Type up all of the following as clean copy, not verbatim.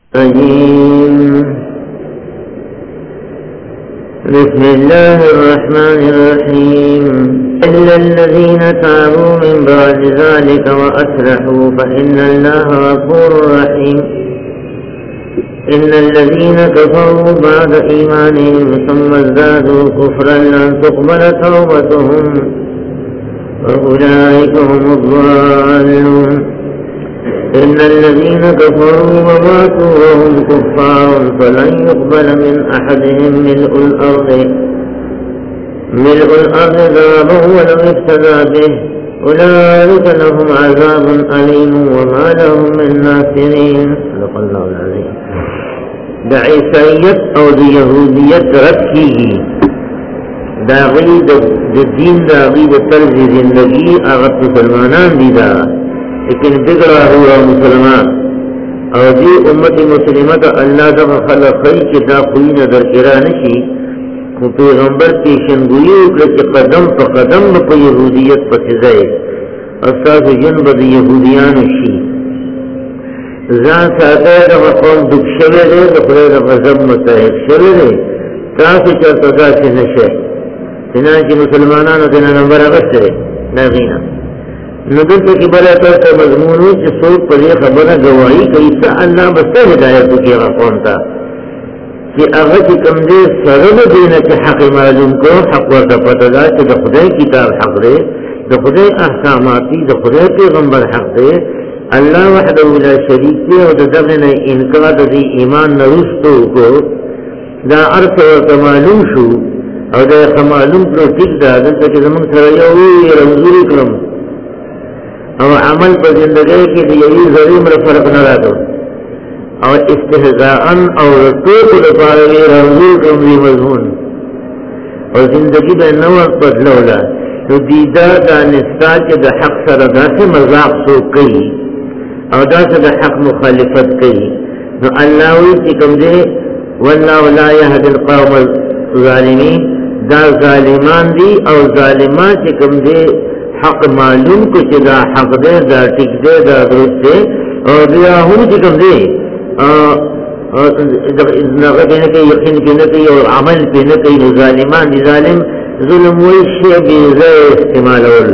بسم الله الرحمن الرحيم إلا الذين تابوا من بعد ذلك وأصلحوا فإن الله غفور رحيم إن الذين كفروا بعد إيمانهم ثم ازدادوا كفرا لن تقبل توبتهم وأولئك هم الضالون إن الذين كفروا وماتوا وهم كفار فلن يقبل من أحدهم ملء الأرض ذهبا ولو افتدى به أولئك لهم عذاب أليم وما لهم من ناصرين. صدق الله العظيم. دا عیسائیت او دا یہودیت رد کی دا غی دا دین دا غی دا طرز زندگی آغت مسلمانان دی دا لیکن بگڑا ہوا مسلمان او دی امت مسلمت اللہ دا خلق خی کہ دا خوی نظر کرا نشی کو پیغمبر کی شنگوئی اکرچ قدم پا قدم پا یہودیت پا سزائے اساس جنب دا یہودیان شی زان ساتا ہے دا قوم دک شوے دے دا خلے دا غضب متحق شوے دے تاسی چرتا دا سی نشے چنانچہ مسلمانانو دینا نمبر اغسط دے ناغینا ندلتا کی بلا کرتا مضمون ہوئی چی سوک پر یہ خبرہ گواہی کئی تا اللہ بستا ہدایتو کی اغا قوم تا کہ اغا چی کم دے سرد دینا چی حق معلوم کو حق ورطا پتا دا چی دا خدای کتاب حق دے دا خدای احکاماتی دا خدای پیغمبر حق دے اللہ وحدہ لا شریک دے و دا دغن انکار دی ایمان نرستو کو دا عرص ورطا معلوم شو او دا معلوم کرو ٹک دا دلتا کہ زمان سرائیوی رمزوری کرم او عمل پر زندگی کی دیوی ضریم رفرق نراتو او استحضاءن او رتوک دفاروی رمزور کرم دی مضمون او زندگی بے نوک بدلولا تو دیدہ دا نستا کے دا حق سردا سے مذاق سو کئی او دا سے دا حق مخالفت کئی نو اللہوی چکم دے واللہ لا یهد القوم الظالمین دا ظالمان دی او ظالمان چکم دے حق معلوم کو چدا حق دے دا ٹک دے دا درست دے اور دیا ہم چکم دے نغب نکی یقین کی نکی اور عمل کی نکی ظالمان دی ظالم ظلم ویشی بیزا استعمال اول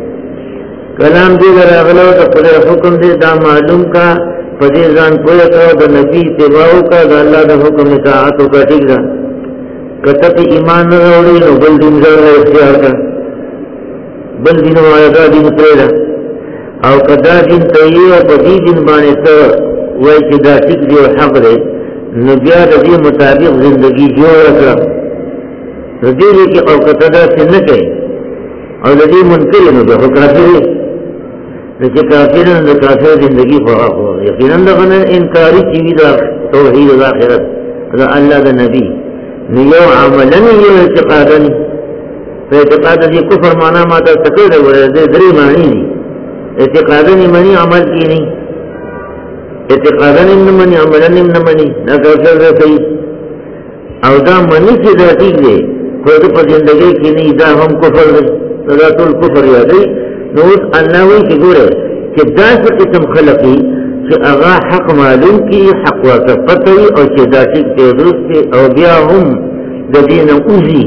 کلام دے در اغلو دا خدا حکم دے دا معلوم کا فدیزان پویا کا دا نبی اتباعو کا دا اللہ دا حکم اطاعتو کا ٹک دا کتب ایمان نروڑی نو بل دن زر اختیار کا بل دن آیتا دن پریدا او کدا دن تیئے پا دی دن بانے تا وی چی دا ٹک دی و حق دے نبیا دا دی مطابق زندگی جو رکھا ردی لیکی او کتدا سنکے او دا دی منکر نبیا خو کافر ہے لیکن کافرن دا کافر زندگی خواہ خواہ یقیناً دا غنر انکاری چیوی دا توحید دا آخرت دا اللہ دا نبی نیو عملنی یو اعتقادنی اعتقاد دی کفر مانا ماتا سکر دے ورے دے دری معنی دی اعتقادنی منی عمل کی نہیں اعتقادنی منی عملنی منی نا کافر دے صحیح او دا منی کی دا ٹھیک دے خود پر زندگی کی نہیں دا ہم کفر دے دا طول کفر یادی نوز اللہ وی کی گورے کہ دا سے قسم خلقی کہ اغا حق معلوم کی حق واسفتی اور کہ دا ٹھیک دے درست دے او بیا ہم دا دین اوزی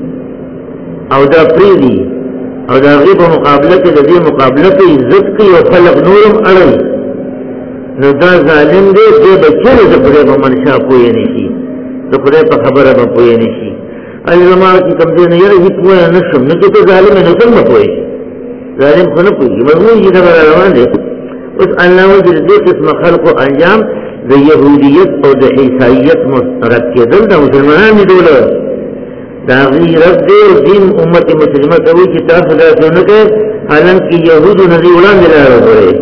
او دا پریدی او دا غیب مقابلہ کے دا دین مقابلہ کی عزت کی و خلق نورم اڑی نو دا ظالم دے دے بچے دا خدای پا منشا پوئے نیشی دا خدای پا خبر پا پوئے نیشی الزمان کی کم دے نیار ہی پوئے نشم نو تو ظالم نسل میں پوئے ظالم خلق پوئے مضمون جی دا بڑا روان دے اس اللہ وجل دے قسم خلق و انجام دا یہودیت اور دا عیسائیت مسترد کے دل دا مسلمان میں دولا دا غیرت دے دین امت مسلمت ہوئی کتاب خدا سنکے حالانکہ یہود و نظی اولان دلائے ہو رہے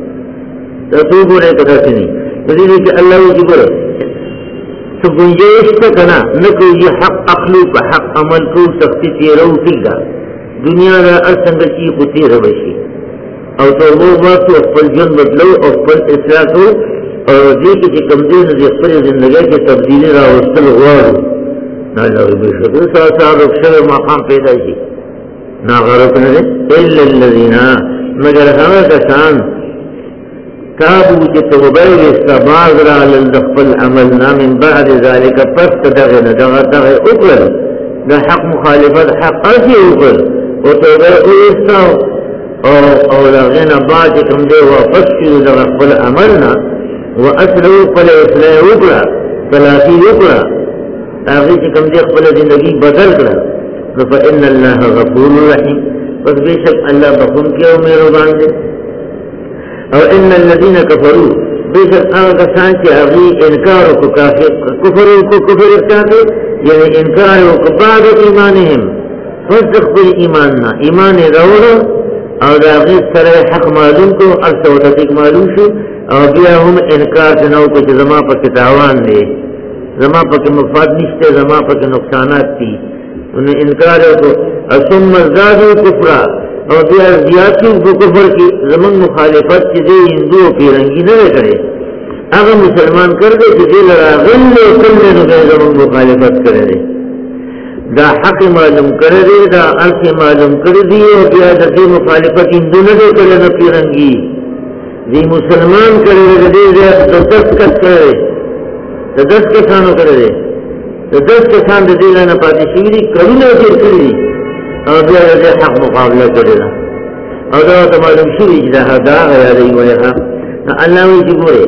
تو بولے کتا سنی تو کہ اللہ وجل برو تو گنجائش تکنا نکو یہ حق اخلو کا حق عمل کو سختی تیرو تیگا دنیا را ارسنگل چی کو تیر بشی اور تو وہ بات تو اپل جن بدلو اپل اصلاح کو اور دیکھ کہ کمزور نظر اپل زندگی کے تبدیلی را وصل غوارو نالا بے شکر ساتھ رکشر مقام پیدا شی نا غرق نظر الا اللذین مگر ہمیں کسان تابو چې توبه استباغ را للدخل عملنا من بعد ذلك پس دغه دغه وکړل د حق مخالفت حق اسی وکړل او توبه وستاو او لغنا بعد کوم دی واپس شو دغه خپل عملنا واصلوا فلا اصلاح وکړه تلافي وکړه هغه چې کوم دی خپل ژوندۍ بدل کړه فإن الله غفور رحيم پس بیشک الله بخون کې او مهربان دی او ان الذين كفروا بیشک هغه کسان چې هغه انکار او کافر کفر ارتکاب یعنی انکار او بعد ایمانهم فسق بالایمان ایمان راوړو او دا هغه سره حق معلوم کو ارسو ته معلوم شو او بیا هم انکار نه او چې زما په تاوان دی زما په مفاد نشته زما په نقصانات دي انہیں انکار کو ثم زادوا کفرا اور بیا زیادتی کو کفر کی زمن مخالفت چې دی هندو پیرنګي نه کړي هغه مسلمان کړ دې چې دل راغل کله نو زمن مخالفت کړي دا حق معلوم کړی دی دا ارث معلوم کړی دی او بیا د دې مخالفت هندو نه کړي نه پیرنګي دی مسلمان کړي دې د دسکت کړي د دسکت څنګه کړي د دسکت څنګه دې نه پاتې شي دي کړي دې کړي او بیا د حق مقابله کړي او دا ته معلوم شي چې دا غیا دی وایي الله وی ګوره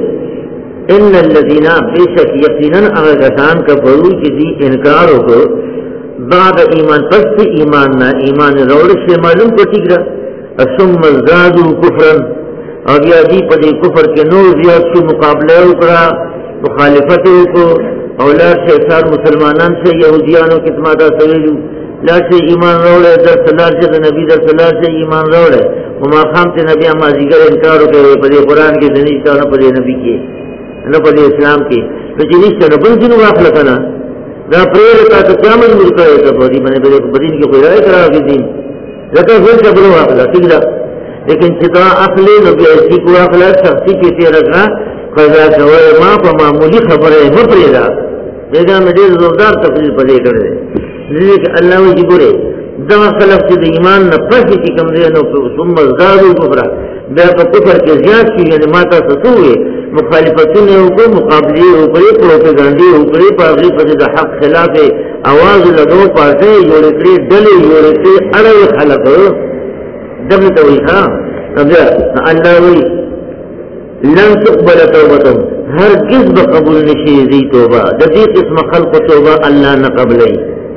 ان الذين بشك يقينا اغثان كفروا جدي انکار وکړو بعد ایمان پس ایمان نا ایمان روڑ سے معلوم کو ٹھیک رہا ثم زادوا کفرا اور بیا دی پدی کفر کے نور زیاد سے مقابلہ اکڑا مخالفت کو اولاد سے سار مسلمانان سے یہودیانوں کی تمادا سویلو لا سے ایمان روڑے در سلار سے نبی در سلار سے ایمان روڑے وما خام سے نبی اما دیگر انکارو کے پدی قرآن کے دنیشتا نہ پدی نبی کے نہ پدی اسلام کے تو جنیشتا نہ بن جنو واقع لکنا دا پریر کا تو کیا مجبور کرے گا بودی بنے بڑے بدین کی کوئی رائے کرا کی دین لکہ پھر سے بلو واقعہ ٹھیک ہے لیکن چتا اخلی نبی ایسی کو واقعہ شخصی کی تیر رکھنا قضا جوائے ماں پا معمولی خبر ہے مپری دا لیکن میں دیر زوردار تفریل پڑے کر دے لیکن اللہ وجی برے دا خلق چید ایمان نفسی کی کم دے نو ثم ازدادو کفرہ بے کا کفر کے زیاد کی یعنی ماتا سسوئے مخالفتوں نے اوپر مقابلی اوپر پروپیگنڈی اوپر پاگلی پر حق خلاف آواز لگو پاسے یورکری ڈلے یورکری اڑے خلق جب توئی ہاں اللہ وی لن تقبل توبتم ہرگز بقبول نشی دی توبہ جدی قسم خلق توبہ اللہ نہ قبلی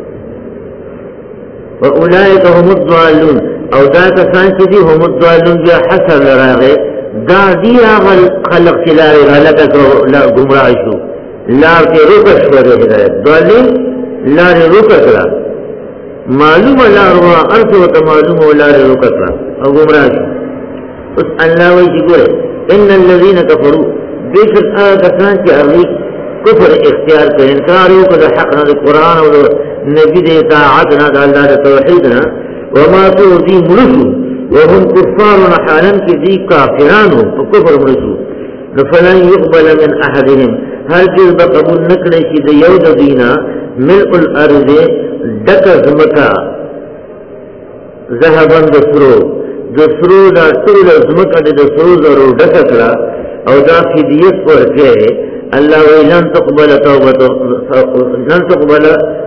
واولئک هم الضالون او دا کسان چې دي هم الضالون بیا حسر لراغه دا دی اغل خلق چلار غلط کو لا گمراہ شو لار کے روکش پر ہدایت ضالین لار روکش را معلوم لار وا ارث و معلوم لار روکش را او گمراہ شو اس اللہ وی جگوے ان الذين كفروا بیشک کسان چې هغه کفر اختیار کړي انکار وکړ حق نه قرآن او نبی دې اطاعت نه د الله توحید نه وما تؤذي مرسو وهم كفار حالا کی ذی کافرانو کفر مرسو فلن يقبل من احدهم هرگز بقبول نکړي چې د یو د دینا ملء الارض دک زمکا ذهبا دسرو دا ټول زمکا د سرو زرو دک کړه او دا فدیه ورکه الله ویلن تقبل توبته لن تقبل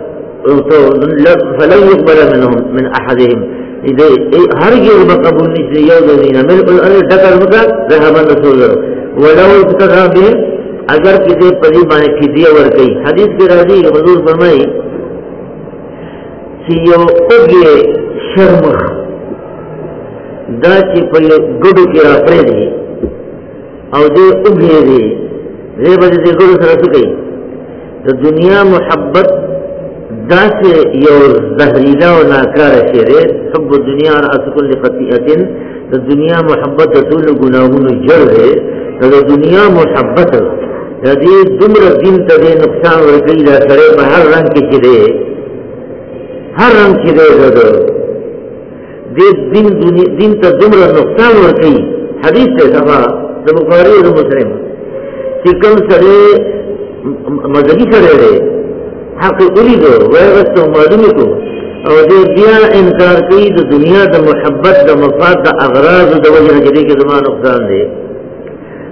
فلن يقبل منهم من احدهم اذا هرگز بقبول نشي يوم دين ملك الارض ذكر مكا ذهبا رسول ولو ابتغى به اگر کسی پری بانے فدیہ ور گئی حدیث کے راضی حضور فرمائی کہ یو اگے شرمخ دا چې په ګډو کې راپرې دي او دې اگے دي دې باندې دې ګډو سره څه کوي د دنیا محبت دا سے یو زہریلا و ناکار شیرے حب الدنیا رأس کل خطیئت دا دنیا محبت طول گناہون جڑ ہے دا دنیا محبت دا دی دمر دین تا دے نقصان ورکی دا سرے پا ہر رنگ کی چرے دا دی دین تا دمر نقصان ورکی حدیث سے صفحہ دا بخاری و دا مسلم چکم سرے مذہبی سرے رہے حق اولی دو ویغست و معلومی کو اور دے بیا انکار کی دو دنیا دا محبت دا مفاد دا اغراض دا وجہ جدے کے زمان نقصان دے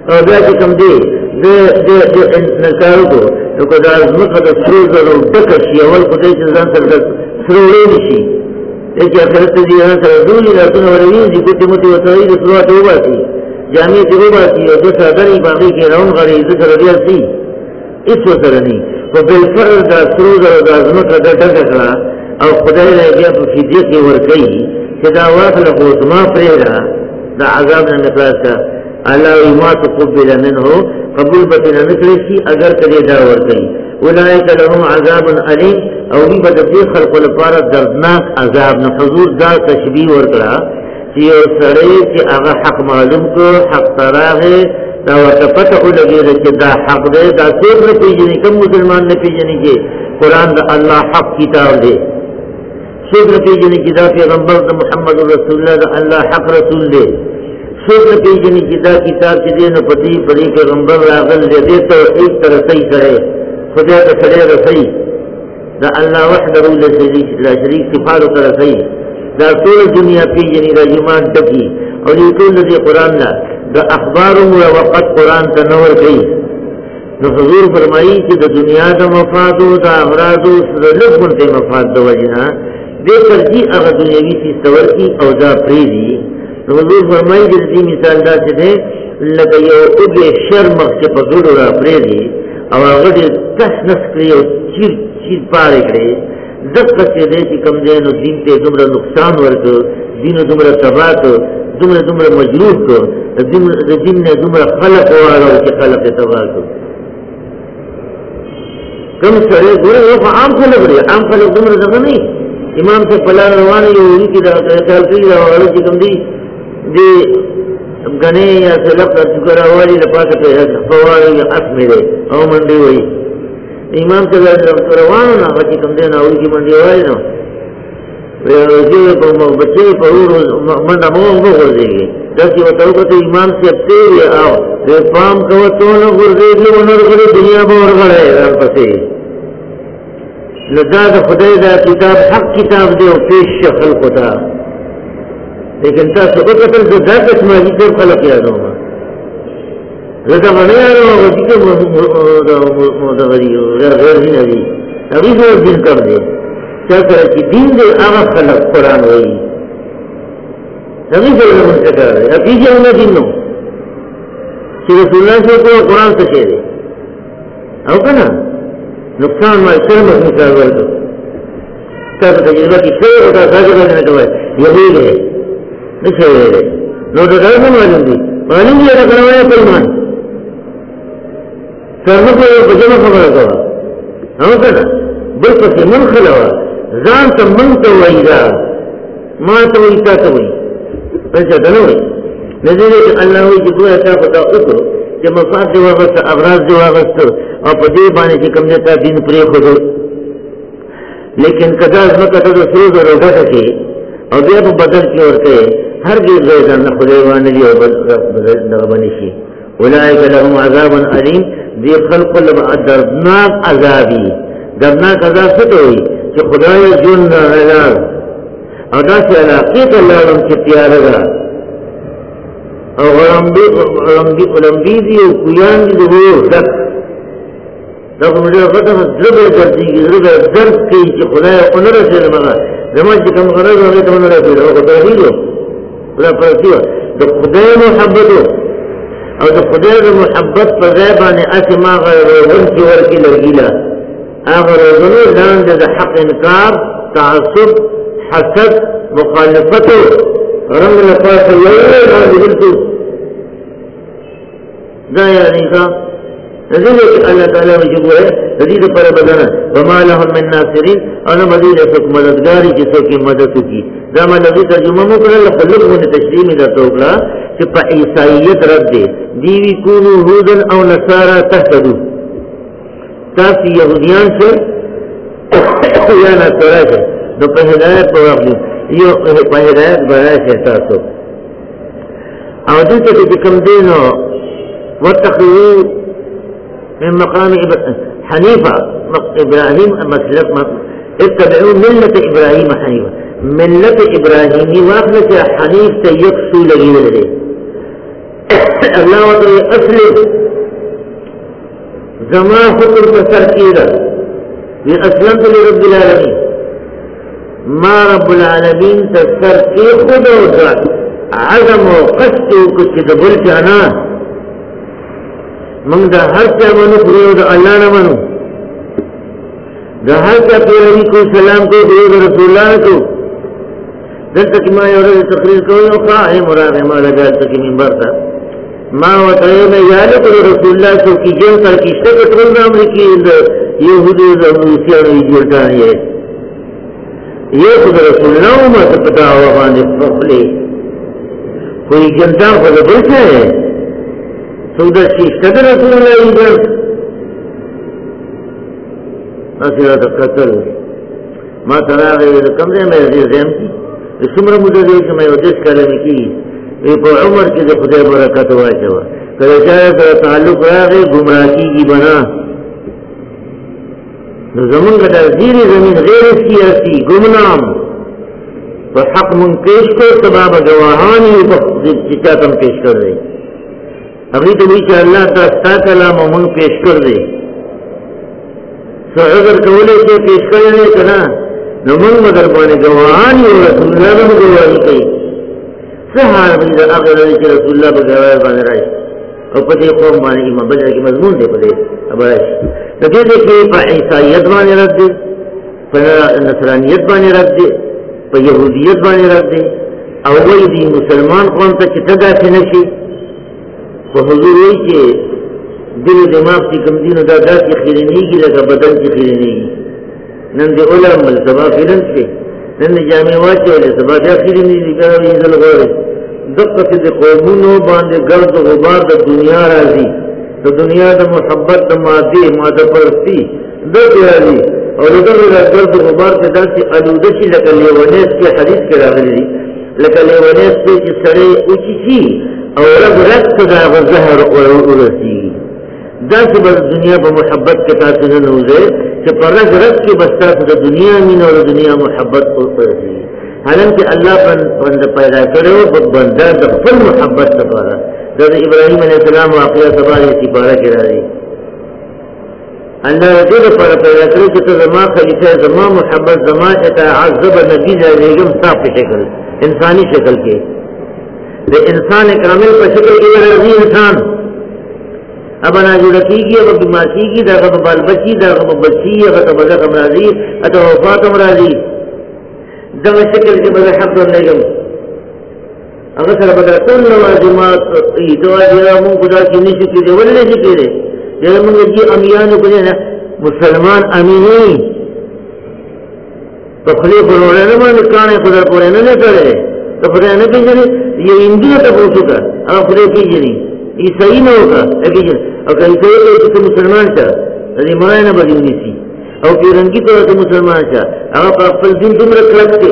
او بیا چې کوم دی د نکارو کو نو که دا ځمکه د سرو زرو ډکه شي اول خدای چې ځان سره د سرو وړی شي چې آخرت ته دي ځان سره ډولي لاسونه وروینځي ګوتې موتې ورته وایي د سرو ته وباسي جامې ترې وباسي او دوه څادرې باغې کې راون غړي زه سره بیا سي هېڅ ورسره نه خو بالفرض دا سرو زرو دا ځمکه دا ډکه کړه او خدای له بیا په فدیه کې ورکوي چې دا واخله خو زما پرېږده دا عذاب نه مې خلاص کړه الله ما تقبل منه قبول بتنا نکړي شي اگر کله دا ورکړي اولئک لهم عذاب الیم او دی بد دې خلق لپاره دردناک عذاب نه حضور دا تشبیه ورکړه چې یو سړی چې هغه حق معلوم کو حق تراغه دا ورته پته ولګي چې دا حق دی دا څوک نه پیژني کوم مسلمان نه پیژني چې قرآن دا الله حق کتاب دی څوک نه پیژني چې دا پیغمبر د محمد رسول الله دا الله حق رسول دی څوک نه پیژني چې دا کتاب چې دی نو پتی پری پیغمبر راغل دی ته ایک طرف صحیح کړي خدای ته سره رسي دا الله وحده لا شریک صفات سره صحیح دا ټول دنیا پیژني د ایمان ټکی او دې ټول د قرآن نه دا اخبار او وقت قرآن ته نور کوي نو حضور فرمایي چې د دنیا د مفاد او د امراض او د لږه مفاد د وجنه دې ترجیح هغه دنیوي سیستور کی او دا پریدي حضور فرمایي د دې مثال دا چې ده لکه یو اوږه شرم چې په ګډو را پریدي او هغه دې تاسنس کړی او چیر پاره کړی دغه چې دې چې کوم دې نو دین ته دومره نقصان ورکړ دین دومره تباہ کړ دومره مجروح کړ د دین نه دومره خلق واره چې خلق تباہ کړ کوم سره ګوره یو عام خلک لري عام خلک دومره ځکه نه امام سے پلان روانه یو کی دا کال کوي دا ورته چې کوم دی غنی یا سلف د ذکر اولی لپاره په فواره یا اسمه دی او منډي وای امام ته روانه نه چې کوم دی نه اولی کی منډي وای نو ویږي په بچي په ورو منډه مو ورځي دا چې وته په امام سے اپته او د فام کوته نو ورځي ونرغلي دنیا به ورغله پسې لذا دا خدای دا کتاب حق کتاب دے و پیش خلق تا لیکن تا سبق قتل دا قسمہ جی تر خلق یادوں گا لذا منی آرہا ہوا جی کہ مدغری غیر ہی نبی ابھی سے دن کر دے چاہ سرہ کی دین دے آغا خلق قرآن ہوئی ابھی سے علم سے کر دے ابھی جی انہیں دن نو کہ رسول اللہ سے کو قرآن سے کہہ دے او کنا نقصان ما شرمت مثال ورکو تاسو تجربه کی شعر او تاسو نه کوي یہی ہے نشه نو دا څنګه معلوم دي معلوم دی دا کړوای په ایمان څنګه په بجنه خبره کوي او کنه بل څه من خلوا ځان ته من ته وایدا ما ته وایي تاسو وایي څه دا نه وایي نزدې الله وایي چې دوی تاسو ته وکړو چې مفاد دی واغسته ابراز دی واغسته او په دې باندې چې کوم ته دین پرې خو لیکن کدا ځکه ته د سرو زرو ډکه کې او بیا په بدل کې ورته هر دې ځای نه خدای باندې دی او بدل باندې شي اولئک لهم عذاب الیم دی خلق له دردناک عذابی دردناک عذاب څه وي چې خدای جون نه او دا چې علاقه ته لاړم چې تیار ده او غلمبی دی او کویان دی دو دک دا کومه فتح ضرب درځي ضرب درس کې چې خدای اونره سره مګه زموږ چې کوم غرض هغه ته اونره سره او توحید ولا پرتیو د خدای محبت او د خدای د محبت په ځای باندې اسما غیرون کې ورکی لګیلا هغه ورونو ځان د حق انکار تعصب حسد مخالفت رنگ لپاره یو باندې ورته دا یعنی کا ذلك الله تعالی وجبه دې پر بدنه وما لهم من ناصرين انا مدينه څوک مددګاری چې څوک مدد کوي دا مله ترجمه مو کړل په لږه تشریح دا ټوکړه چې په عیسایت رد دي دیوی کونو هودن او نصارا تهتدوا تاسو يهوديان څه یا نصارا څه نو په هدایت په واقع یو په هدایت باندې تاسو او دې ته کوم دینو واتقوا من مقام حنيفة إبراهيم مسلك اتبعوا ملة إبراهيم حنيفة ملة إبراهيم واخلة حنيف تيكسو لغير لديه اللہ تو اصل زما حکم کا سر کیے یہ اسلمت لرب العالمین ما رب العالمین تسر کی خود و عظم و قصد و کچھ دبل چانا منگ دا ہر چا منو پریو دا اللہ نہ منو دا ہر چا پیروی کو سلام کو پریو دا رسول اللہ کو دل تک ما یورد تقریر کو یو قاہی مراد ما لگا تکی منبر تا ما وطعی میں یادی کو رسول اللہ کو کی جن کر کی شکت رنگ امریکی یہودی دا موسیان جلتانی ہے یہ خود رسول اللہ ما سپتا ہوا باندے فقلے کوئی جنتا خود بلچہ ہے سودہ شیشتہ رسول اللہ ایجاد ناصرہ قتل ما تراغی کمرے میں عزیز زیم کی سمرہ مجھے دے کہ میں ودیس کلمی کی ایک عمر کی دے خدای برکت ہوا چوا کہ چاہے تو تعلق راغی گمراکی کی بنا زمین کا تحذیر زمین غیر سیاسی گمنام تو حق من پیش کر سباب گواہانی چچا تم پیش کر دے ابھی تو بیچہ اللہ تا کلام من پیش کر دے سو اگر کولے سے پیش کرنے کنا نمن مدر بانے گواہانی و رسول اللہ میں گواہی کئی سہار بلی در آخر رضی رسول اللہ بگواہی بانے رائے اور پتے قوم بانے کی مبجر کی مضمون دے پتے اب رائے تو دیکھیں پا عیسائیت بانے رکھ دے پا نصرانیت بانے رکھ دے پا یہودیت بانے رکھ دے اولی دی مسلمان قوم تا چتگا سے نشی تو حضور ہوئی کہ دل و دماغ کی کمدین و دادا کی خیرنی کی لگا بدن کی خیرنی کی نند علم ملسبا خیرن سے نند جامع واچے والے سبا کیا خیرنی دی پیدا بھی انزل غورے دقت دی قومونو باندے گرد و غبار دا دنیا رازی تو دنیا دا محبت دا مادی مادہ پرستی دا پیالی اور ادھر گرد غبار کے در سے علودشی لکا لیونیس کے حدیث کے راغلی لکا لیونیس کے چی سڑے اوچی چی اور رب رکت دا غزہر ارسی دا سے بس دنیا با محبت کے تاثر نوزے کہ پر رگ رکت کے بستا دا دنیا مین اور دنیا محبت ارسی حالانکہ اللہ بند پیدا کرے ہو بندہ دا فل محبت سفارا حضرت ابراہیم علیہ السلام واقعہ سباری سپارہ کے راضی اللہ رضی پر پیدا کرے کہ تو زمان خلیفہ زمان محبت زمان اطاعت زبر نبی لیگم صاف کی شکل انسانی شکل کے دے انسان کامل پر شکل کے راضی انسان اب انا جو رکی گی اب بیماسی کی دا غب بال بچی دا غب بچی اگر تو بزا کم راضی اتو وفاتم راضی دم شکل کے بزا حق دن لیگم اگر سر بدر کل لوازمات دعا جیرا من خدا کی نشو کی دے ولی نشو کی دے جیرا من جی امیانو کجے نا مسلمان امینی تو خلیف روڑے نا من کانے خدا پورے نا کرے تو خدا نا کی جنی یہ اندیہ تا پوچھو کا اگر خدا کی جنی یہ صحیح نہ ہوگا ایک جن اور کہیں صحیح کہ تو مسلمان چاہ ازی مرائے نا بدیونی سی اور کہ رنگی تو تو مسلمان چاہ اگر اپل دن تم رکھ لگتے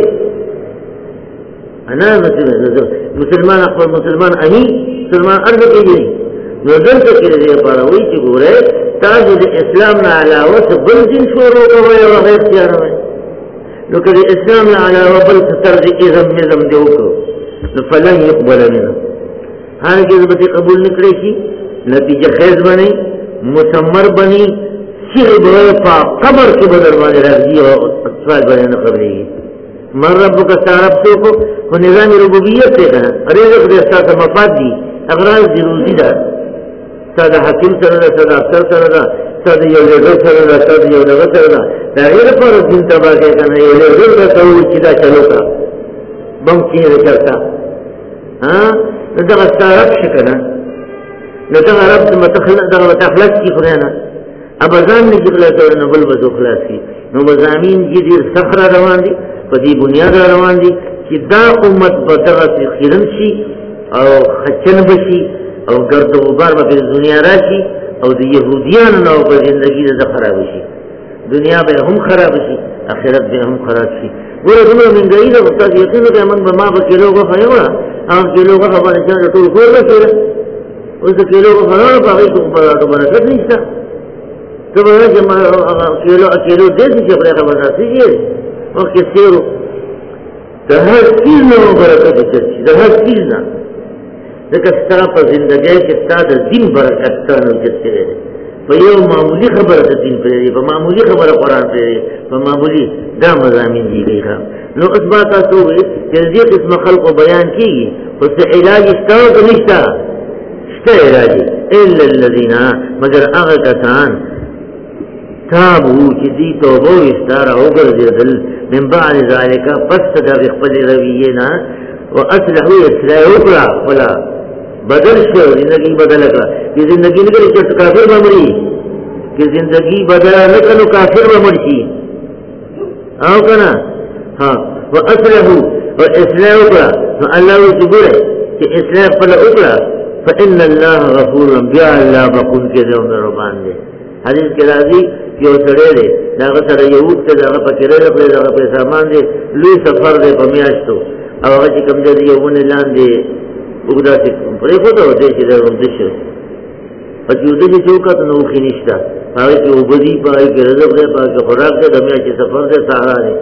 انا مسلمان اخبر مسلمان امی مسلمان ارد کی جنی نظر تکی رضی پارا ہوئی چی گو رہے تاجد اسلام نا علاوہ سے بل دن شورو کا ہوئے وغیر اختیار ہوئے نو کدی اسلام نا علاوہ بل سترد ازم نظم دیو کو فلن یقبل منا حالانکہ ازبتی قبول نکڑے کی نتیجہ خیز بنی مسمر بنی سیر بھائی پا قبر کی بدر بانے رکھ دی اور سوال بنے نقبلے گی من رب کا سارب سے کو نظام ربوبیت سے کہا ریزق دے ساتھ مفاد دی اغراض دی روزی دا سادہ حکیم سردا سادہ افسر سردا سادہ یو لیڈر سردا سادہ یو لغا سردا دا غیر پر دین تباہ کے کہنا یو لیڈر کا سوال چیدہ چلو کا بم چیز کرتا ہاں ندغا سارب شکنا ندغا رب متخلق کی خلینا اب ازام نے جگلہ سورا نبل بزو خلاص کی نو بزامین جی دیر سخرہ روان دی پدی بنیاد روان دی کہ دا امت بطغا سے خیرن شی او خچن بشی او گرد و غبار با پھر دنیا راشی او دی یہودیان نو پر زندگی دا خراب شی دنیا بے ہم خراب شی آخرت بے ہم خراب شی گورا دنیا من گئی دا بستاز یقین کہ من بما با کلو گا خیورا اما کلو گا خبا نشان طول خور گا سورا اس کلو گا خرار پا غیر کو تو برکت نیستا تو بنا کلو دیسی چپرے خبر ناسی جیے اور کسی رو دا ہر چیز نو برکت چرچی دا ہر چیز نا لیکن ستا پر زندگی کہ ستا دا دین برکت تا نوجد کرے دے پا یو معمولی خبر دا دین پر دے، پا معمولی خبر قرآن پر دے، پا معمولی دا مضامین دی گئی خواہ. نو اس بات آسو گئی کہ دی قسم خلق و بیان کی گی اس سے علاج اشتاو تو نشتا شتا علاجی الا اللذین مگر اغا کسان تابو چی دی توبو اشتارا اوگر دیدل من بعد ذالکا پس دا بخبل روینا و اصلحو اصلاح اکرا ولا بدل شو زندگی بدل اکرا کہ زندگی نکل چست کافر بمری کہ زندگی بدل نکلو کافر بمرشی آو کنا ہاں و اصلحو و اصلاح اکرا تو اللہ سبور ہے کہ اصلاح پلا اکرا فإن اللہ غفور بیا اللہ بکن کے دے اندر ربان دے. حدیث کے راضی کہ وہ سڑے دے داغا سڑے یہود کے داغا پکرے رکھلے داغا پہ سامان دے لوی سفر دے پمیاشتو او اگر چی کم دے دے یہون لان دے اگدا سے پڑے خود ہوتے چی دے رمدش اور چی ادھے چوکا تو نوخی نشتا آگے کی عبدی پا آگے کی رزق دے پا آگے خوراک دے دمیاشی سفر دے سہارا دے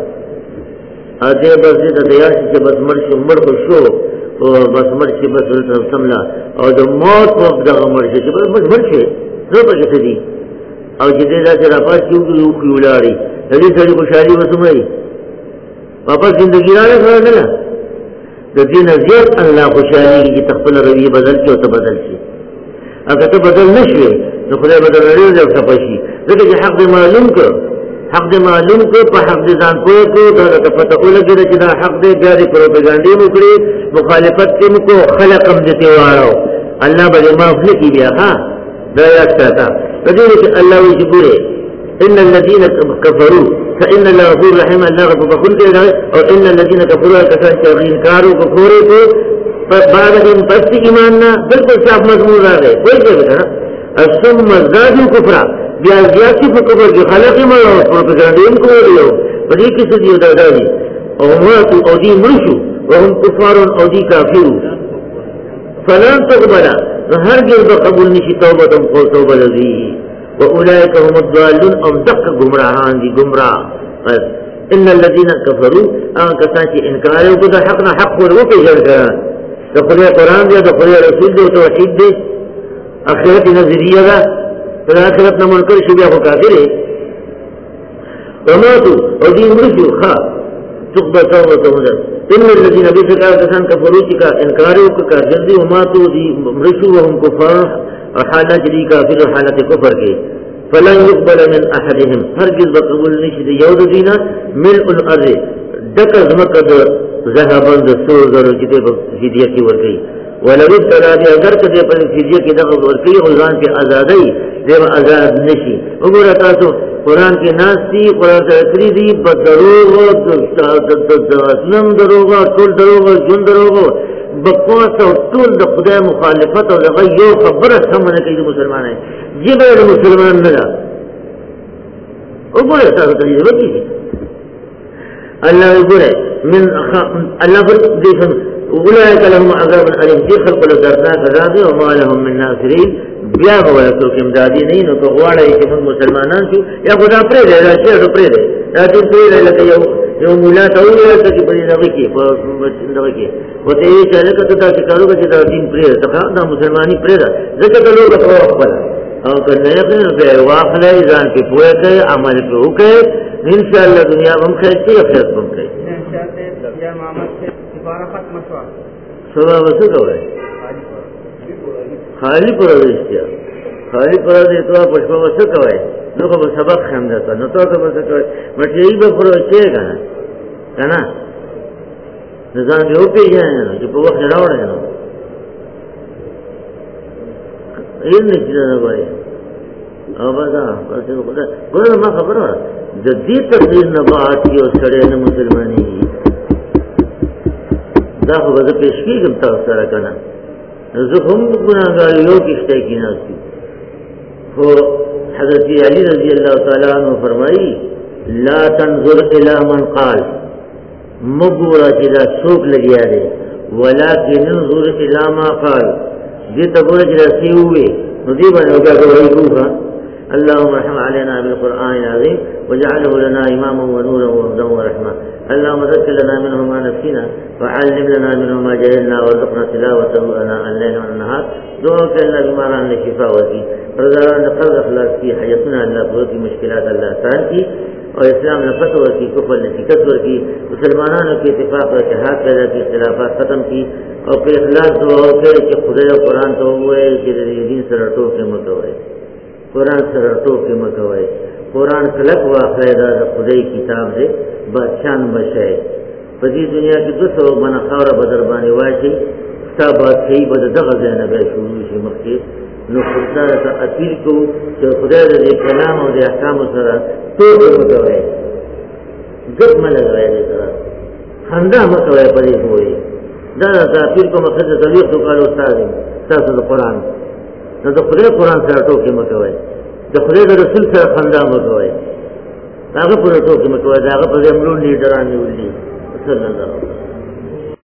آتے بس دے تا دیاشی چی بس مرشی مر خوشو بس مرشی بس سملا اور جو موت وقت دا مرشی چی بس مرشی رو پا کسی دی اور جدے دا سے راپاس کیوں کی اوکی اولاری لگی سڑی خوشحالی بسم رہی واپس زندگی رانے خواہ نلا دا دین ازیاد اللہ خوشحالی کی تخفل روی بدل کی ہوتا بدل کی اگر تو بدل نشوے تو خدا بدل رہے جب سپشی لیکن جی حق دے معلوم کو پا حق دے زان پوئے کو دا تا فتقو لگی دا چی دا حق دے بیاری پروپیگانڈی مکڑی مخالفت کے مکو خلقم دیتے وارو اللہ بلے معاف لکی بیا ہاں دا یاد چاہتا فدینے کہ اللہ ویجی بورے ان الذین کفروا فإن اللہ غفور رحیم اللہ غفور بخون کے لئے اور ان الذین کفروا کسان چاہی انکارو کفورے کو بعد ان پستی ایماننا بلکل صاف مضمون را گئے کوئی کہ بکنا السم مزدادو کفرا بیا زیادی فکفر کی خلقی مرو پروپیگانڈیم کو لیو بلی کسی دیو دادانی اوماتو او دی مرشو وهم کفارون او دی کافرو فلان تقبلا ہر گرد قبول نشی توبتم قول توبہ لذی و اولئک هم الضالون ام دق گمراہان دی گمراہ ان الذین کفروا ان کسانچی انکاریو کو دا حقنا حق کو وہ پیجر کران دا خلی قرآن دیا دا خلی رسول دیا توحید دے اخرت نظریہ دا دا اخرت نمنکر شبیہ کو کافر ہے وماتو او دین مرشو خواه تقبتا و تمدر ان الذين بذكر كسان كفروا کا انکارو کا جلدی وماتو دی مرشو وهم کفار حالت دی کافر حالت کفر کے فلن يقبل من احدهم هرگز بقبول نشد یود دینا ملء الارض دکز مقد ذهبان دستور ذرو جتے فدیہ کی ورگئی ولو ابتلا دی اگر کدے پر فدیہ کی دغب ورگئی غزان کی آزادی دیو آزاد نشی اگر تاسو قرآن کے ناس تھی قرآن سے اکری دی بدروغ اسلم دروغ طول دروغ جن دروغ بقواس اور طول دا خدا مخالفت اور غیو خبرت ہم نے کہی مسلمان ہے جب ہے مسلمان نگا اگر تاسو تجیز بکی تھی اللہ اگر من اللہ پر دیکھن اولئک لهم عذاب علیم دی خلق لدردناک عذابی وما لهم من ناصرین بیا ہوا تو کہ امدادی نہیں نو تو غواڑا ہے کہ من مسلمانان کی یا خدا پرے دے را شیر پرے دے لیکن پرے دے لکہ یو مولا تاولی ہے کہ پری نغی وہ تے یہ چاہے کہ تا شکارو کا چیتا دین پرے دے تخا دا مسلمانی پرے دے ذکر تو لوگ تو اخبر اور کرنے یقین پہ واقع ہے ایزان کی پوئے کے عمل پہ ہو کے انشاءاللہ دنیا ہم خیرتی اخیرت ہم خیرتی یا محمد سے سپارہ ختم شوا سوا وسو کوئے خالی پر اشتیا خالی پر اتوا پشپا وسو کوئے نو کو سبق خیم دیتا نو تو کو وسو کوئے مٹیئی با پر اچھے گا نا نظام بھی ہو پی جائیں نا جو پا وقت راوڑ ہے نا یہ نہیں چیزا نا بھائی آبادا خدا ما خبر ہو جدی تقدیر نبات کی اور سڑے نا مسلمانی دا خو بذا پیشکی کم تاثرہ کنا زخم گناہگاریوں کی اشتائی کی ناسی خو حضرت علی رضی اللہ تعالیٰ عنہ فرمائی لا تنظر الى من قال مگورا چلا سوک لگیا دے ولیکن انظر الى ما قال دیتا گورا چلا سی ہوئے نو دی بنے ہوگا کہ وہی گوھا اللهم ارحم علينا بالقرآن العظيم واجعله لنا إماما ونورا وهدى ورحمة. اللهم ذكر لنا منه ما نسينا وعلم لنا منه ما جهلنا وارزقنا تلاوته آناء الليل والنهار. دعا کہ اللہ بیماران نے شفا وکی، رضاان نے قرض اخلاص کی، حیثنا اللہ پور کی مشکلات اللہ آسان کی، اور اسلام نے فتح ورکی، کفر نے شکست ورکی، مسلمانوں کے اتفاق و اتحاد پیدا کی، اختلافات ختم کی، اور پھر اخلاص دعا ہو کہ خدا و قرآن تو ہوئے کہ دین سرٹوں کے متوئے، قرآن سرٹوں کے متوئے، قرآن کلک واقع خدائی کتاب دے بادشان بشائے پدی دنیا کی 200 من خور بدر بانے واشی ستا بادشاہی بد دغز نبی شروع شی مخی نو خدا تا اپیل کو کہ خدا دے کلام و دے احکام سرا تو متوئے گپ میں لگوئے دے سرا خندہ متوئے پدی ہوئے دادا تا اپیل کو مقصد تبلیغ تو کالو استاذ قرآن نو تو خدا قرآن سرا ٹوکی متوئے دا خدای دا رسول سره خندا مکوئے داغه پر ټوکی مکوئے داغه پر امرون لیډران نیولې صلی الله علیه وسلم.